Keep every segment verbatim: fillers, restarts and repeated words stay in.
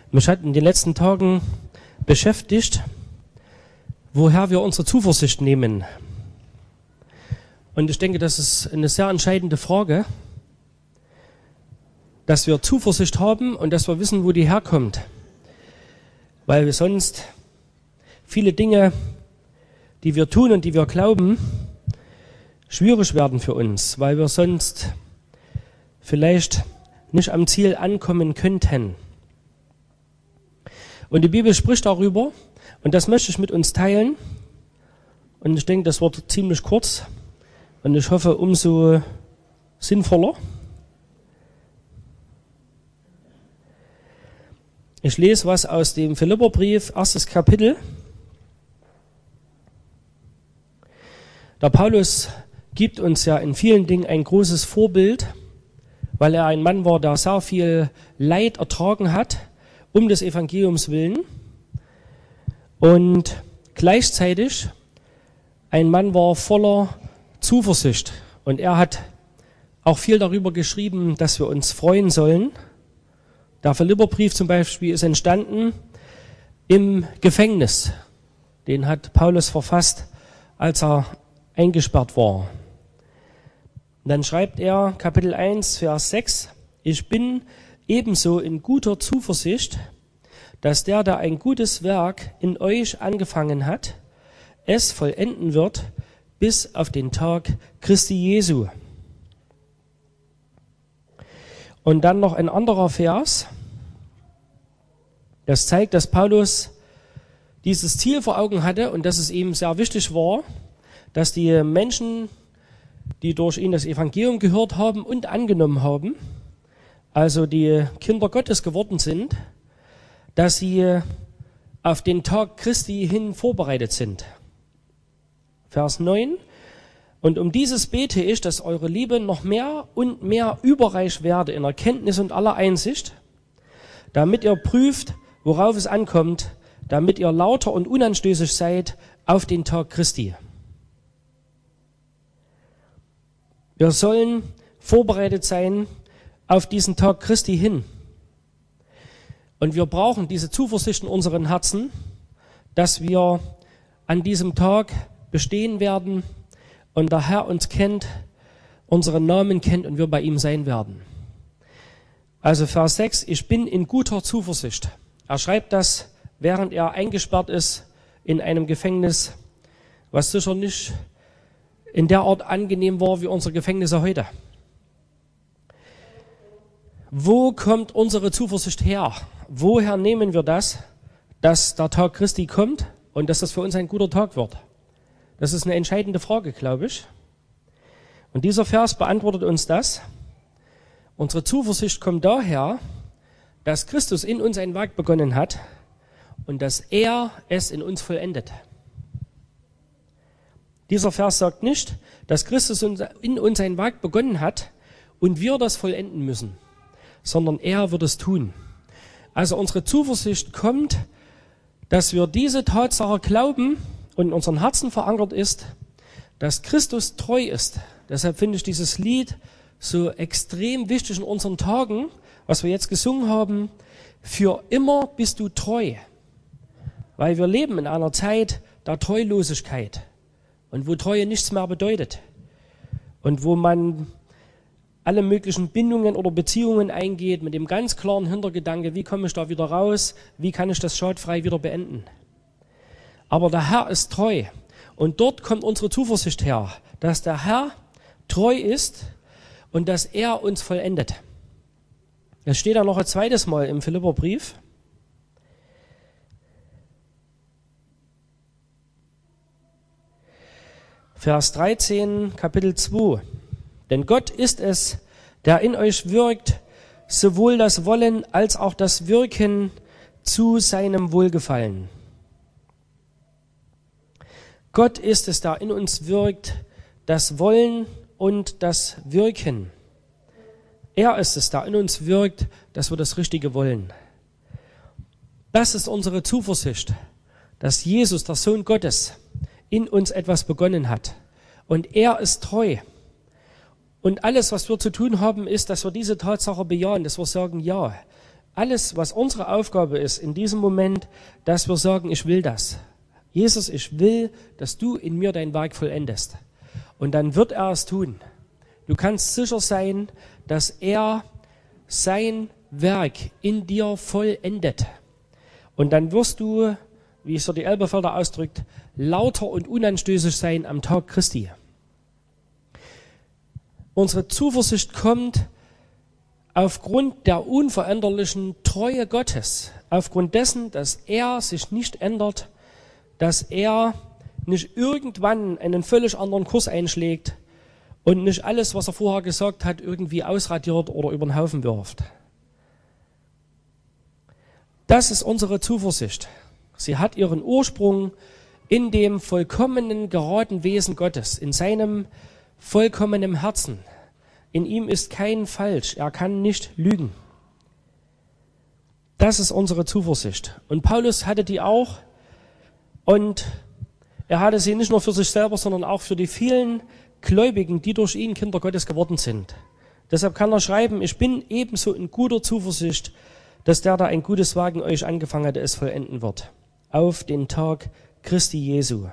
Mich hat in den letzten Tagen beschäftigt, woher wir unsere Zuversicht nehmen. Und ich denke, das ist eine sehr entscheidende Frage, dass wir Zuversicht haben und dass wir wissen, wo die herkommt. Weil wir sonst viele Dinge, die wir tun und die wir glauben, schwierig werden für uns, weil wir sonst vielleicht nicht am Ziel ankommen könnten. Und die Bibel spricht darüber, und das möchte ich mit uns teilen. Und ich denke, das wird ziemlich kurz und ich hoffe, umso sinnvoller. Ich lese was aus dem Philipperbrief, erstes Kapitel. Der Paulus gibt uns ja in vielen Dingen ein großes Vorbild, weil er ein Mann war, der sehr viel Leid ertragen hat, um des Evangeliums willen, und gleichzeitig ein Mann war voller Zuversicht. Und er hat auch viel darüber geschrieben, dass wir uns freuen sollen. Der Philipperbrief zum Beispiel ist entstanden im Gefängnis. Den hat Paulus verfasst, als er eingesperrt war. Und dann schreibt er, Kapitel eins, Vers sechs, ich bin ebenso in guter Zuversicht, dass der, der ein gutes Werk in euch angefangen hat, es vollenden wird bis auf den Tag Christi Jesu. Und dann noch ein anderer Vers, das zeigt, dass Paulus dieses Ziel vor Augen hatte und dass es ihm sehr wichtig war, dass die Menschen, die durch ihn das Evangelium gehört haben und angenommen haben, also die Kinder Gottes geworden sind, dass sie auf den Tag Christi hin vorbereitet sind. Vers neun. Und um dieses bete ich, dass eure Liebe noch mehr und mehr überreich werde in Erkenntnis und aller Einsicht, damit ihr prüft, worauf es ankommt, damit ihr lauter und unanstößig seid auf den Tag Christi. Wir sollen vorbereitet sein auf diesen Tag Christi hin. Und wir brauchen diese Zuversicht in unseren Herzen, dass wir an diesem Tag bestehen werden und der Herr uns kennt, unseren Namen kennt und wir bei ihm sein werden. Also Vers sechs, ich bin in guter Zuversicht. Er schreibt das, während er eingesperrt ist in einem Gefängnis, was sicher nicht in der Art angenehm war wie unsere Gefängnisse heute. Wo kommt unsere Zuversicht her? Woher nehmen wir das, dass der Tag Christi kommt und dass das für uns ein guter Tag wird? Das ist eine entscheidende Frage, glaube ich. Und dieser Vers beantwortet uns das. Unsere Zuversicht kommt daher, dass Christus in uns ein Werk begonnen hat und dass er es in uns vollendet. Dieser Vers sagt nicht, dass Christus in uns ein Werk begonnen hat und wir das vollenden müssen, sondern er wird es tun. Also unsere Zuversicht kommt, dass wir diese Tatsache glauben und in unseren Herzen verankert ist, dass Christus treu ist. Deshalb finde ich dieses Lied so extrem wichtig in unseren Tagen, was wir jetzt gesungen haben. Für immer bist du treu. Weil wir leben in einer Zeit der Treulosigkeit und wo Treue nichts mehr bedeutet und wo man alle möglichen Bindungen oder Beziehungen eingeht mit dem ganz klaren Hintergedanke, wie komme ich da wieder raus, wie kann ich das schadfrei wieder beenden. Aber der Herr ist treu und dort kommt unsere Zuversicht her, dass der Herr treu ist und dass er uns vollendet. Das steht da noch ein zweites Mal im Philipperbrief. Vers dreizehn, Kapitel zwei. Denn Gott ist es, der in euch wirkt, sowohl das Wollen als auch das Wirken zu seinem Wohlgefallen. Gott ist es, der in uns wirkt, das Wollen und das Wirken. Er ist es, der in uns wirkt, dass wir das Richtige wollen. Das ist unsere Zuversicht, dass Jesus, der Sohn Gottes, in uns etwas begonnen hat. Und er ist treu. Und alles, was wir zu tun haben, ist, dass wir diese Tatsache bejahen, dass wir sagen, ja, alles, was unsere Aufgabe ist in diesem Moment, dass wir sagen, ich will das. Jesus, ich will, dass du in mir dein Werk vollendest. Und dann wird er es tun. Du kannst sicher sein, dass er sein Werk in dir vollendet. Und dann wirst du, wie es so die Elberfelder ausdrückt, lauter und unanstößig sein am Tag Christi. Unsere Zuversicht kommt aufgrund der unveränderlichen Treue Gottes, aufgrund dessen, dass er sich nicht ändert, dass er nicht irgendwann einen völlig anderen Kurs einschlägt und nicht alles, was er vorher gesagt hat, irgendwie ausradiert oder über den Haufen wirft. Das ist unsere Zuversicht. Sie hat ihren Ursprung in dem vollkommenen, geraden Wesen Gottes, in seinem vollkommenen Herzen. In ihm ist kein Falsch, er kann nicht lügen. Das ist unsere Zuversicht. Und Paulus hatte die auch, und er hatte sie nicht nur für sich selber, sondern auch für die vielen Gläubigen, die durch ihn Kinder Gottes geworden sind. Deshalb kann er schreiben, ich bin ebenso in guter Zuversicht, dass der, der ein gutes Werk in euch angefangen hat, es vollenden wird. Auf den Tag Christi Jesu.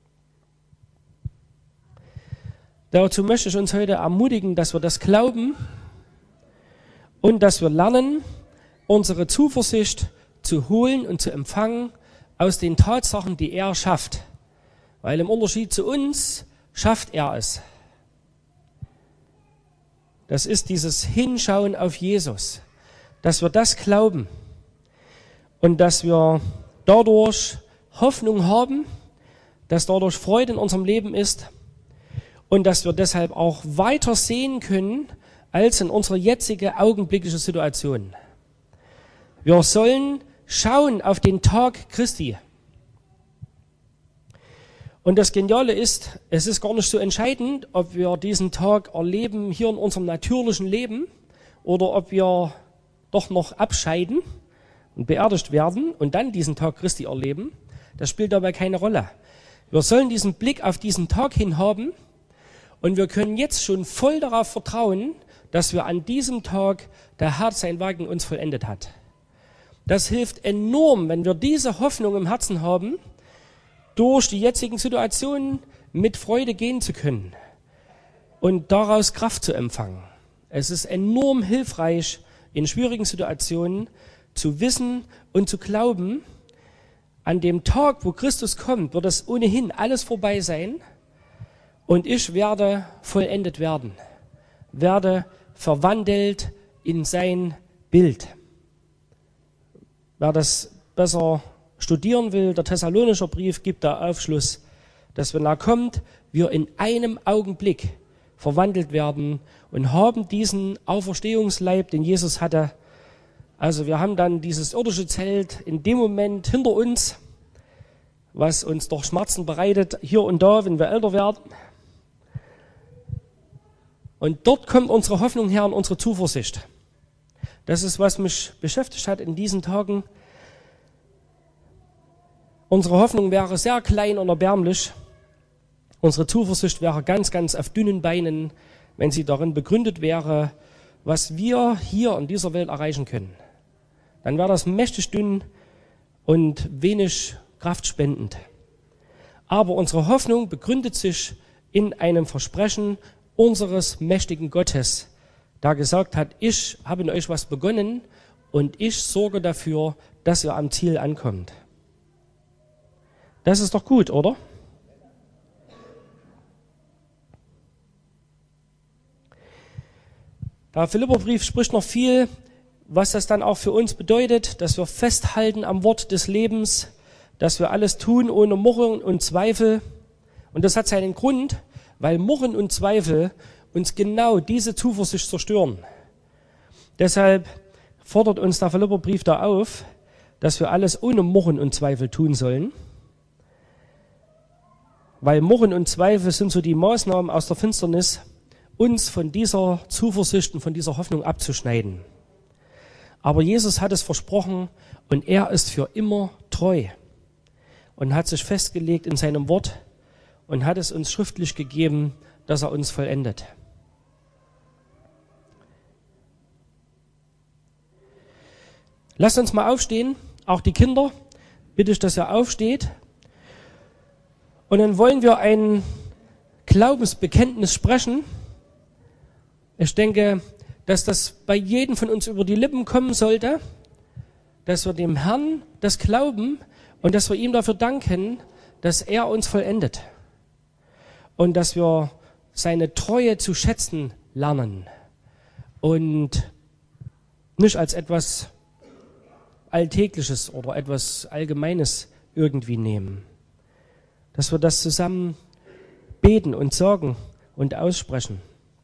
Dazu möchte ich uns heute ermutigen, dass wir das glauben und dass wir lernen, unsere Zuversicht zu holen und zu empfangen aus den Tatsachen, die er schafft. Weil im Unterschied zu uns schafft er es. Das ist dieses Hinschauen auf Jesus, dass wir das glauben und dass wir dadurch Hoffnung haben, dass dadurch Freude in unserem Leben ist und dass wir deshalb auch weiter sehen können als in unserer jetzigen augenblicklichen Situation. Wir sollen schauen auf den Tag Christi. Und das Geniale ist, es ist gar nicht so entscheidend, ob wir diesen Tag erleben hier in unserem natürlichen Leben oder ob wir doch noch abscheiden und beerdigt werden und dann diesen Tag Christi erleben. Das spielt dabei keine Rolle. Wir sollen diesen Blick auf diesen Tag hin haben und wir können jetzt schon voll darauf vertrauen, dass wir an diesem Tag der Herr sein Werk in uns vollendet hat. Das hilft enorm, wenn wir diese Hoffnung im Herzen haben, durch die jetzigen Situationen mit Freude gehen zu können und daraus Kraft zu empfangen. Es ist enorm hilfreich, in schwierigen Situationen zu wissen und zu glauben, an dem Tag, wo Christus kommt, wird es ohnehin alles vorbei sein und ich werde vollendet werden, werde verwandelt in sein Bild. Wer das besser studieren will, der Thessalonischer Brief gibt da Aufschluss, dass wenn er kommt, wir in einem Augenblick verwandelt werden und haben diesen Auferstehungsleib, den Jesus hatte. Also wir haben dann dieses irdische Zelt in dem Moment hinter uns, was uns doch Schmerzen bereitet, hier und da, wenn wir älter werden. Und dort kommt unsere Hoffnung her und unsere Zuversicht. Das ist, was mich beschäftigt hat in diesen Tagen. Unsere Hoffnung wäre sehr klein und erbärmlich. Unsere Zuversicht wäre ganz, ganz auf dünnen Beinen, wenn sie darin begründet wäre, was wir hier in dieser Welt erreichen können. Dann wäre das mächtig dünn und wenig kraftspendend. Aber unsere Hoffnung begründet sich in einem Versprechen unseres mächtigen Gottes, der gesagt hat, ich habe in euch was begonnen und ich sorge dafür, dass ihr am Ziel ankommt. Das ist doch gut, oder? Der Philipperbrief spricht noch viel, was das dann auch für uns bedeutet, dass wir festhalten am Wort des Lebens, dass wir alles tun ohne Murren und Zweifel. Und das hat seinen Grund, weil Murren und Zweifel uns genau diese Zuversicht zerstören. Deshalb fordert uns der Philipperbrief da auf, dass wir alles ohne Murren und Zweifel tun sollen. Weil Murren und Zweifel sind so die Maßnahmen aus der Finsternis, uns von dieser Zuversicht und von dieser Hoffnung abzuschneiden. Aber Jesus hat es versprochen und er ist für immer treu und hat sich festgelegt in seinem Wort und hat es uns schriftlich gegeben, dass er uns vollendet. Lasst uns mal aufstehen, auch die Kinder, bitte ich, dass ihr aufsteht. Und dann wollen wir ein Glaubensbekenntnis sprechen. Ich denke, dass das bei jedem von uns über die Lippen kommen sollte, dass wir dem Herrn das glauben und dass wir ihm dafür danken, dass er uns vollendet und dass wir seine Treue zu schätzen lernen und nicht als etwas Alltägliches oder etwas Allgemeines irgendwie nehmen. Dass wir das zusammen beten und sagen und aussprechen.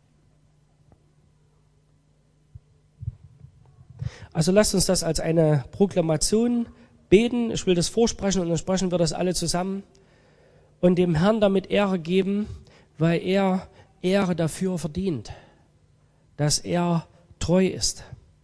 Also lasst uns das als eine Proklamation beten. Ich will das vorsprechen und dann sprechen wir das alle zusammen und dem Herrn damit Ehre geben, weil er Ehre dafür verdient, dass er treu ist.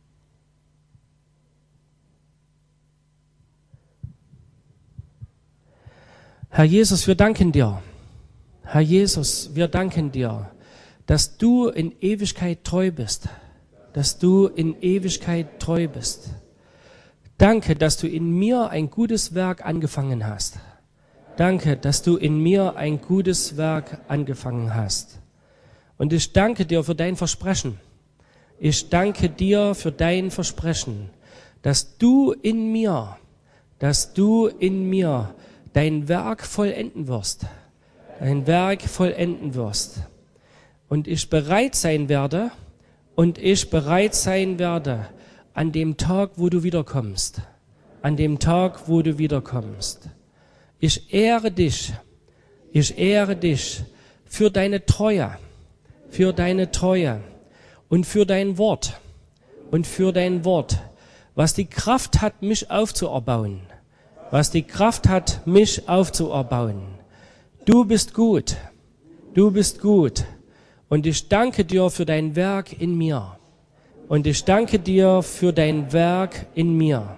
Herr Jesus, wir danken dir. Herr Jesus, wir danken dir, dass du in Ewigkeit treu bist. Dass du in Ewigkeit treu bist. Danke, dass du in mir ein gutes Werk angefangen hast. Danke, dass du in mir ein gutes Werk angefangen hast. Und ich danke dir für dein Versprechen. Ich danke dir für dein Versprechen, dass du in mir, dass du in mir dein Werk vollenden wirst. Dein Werk vollenden wirst. Und ich bereit sein werde, und ich bereit sein werde an dem Tag, wo du wiederkommst. An dem Tag, wo du wiederkommst. Ich ehre dich. Ich ehre dich für deine Treue. Für deine Treue. Und für dein Wort. Und für dein Wort. Was die Kraft hat, mich aufzuerbauen. Was die Kraft hat, mich aufzuerbauen. Du bist gut. Du bist gut. Und ich danke dir für dein Werk in mir. Und ich danke dir für dein Werk in mir.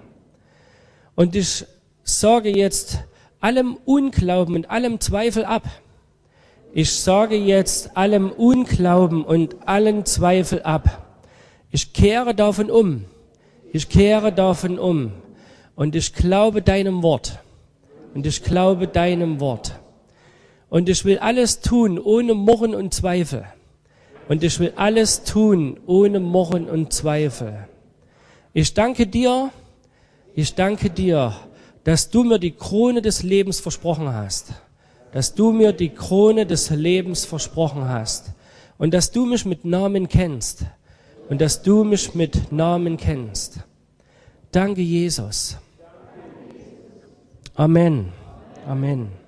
Und ich sage jetzt allem Unglauben und allem Zweifel ab. Ich sage jetzt allem Unglauben und allen Zweifel ab. Ich kehre davon um. Ich kehre davon um. Und ich glaube deinem Wort. Und ich glaube deinem Wort. Und ich will alles tun ohne Murren und Zweifel. Und ich will alles tun ohne Murren und Zweifel. Ich danke dir, ich danke dir, dass du mir die Krone des Lebens versprochen hast. Dass du mir die Krone des Lebens versprochen hast. Und dass du mich mit Namen kennst. Und dass du mich mit Namen kennst. Danke, Jesus. Amen. Amen.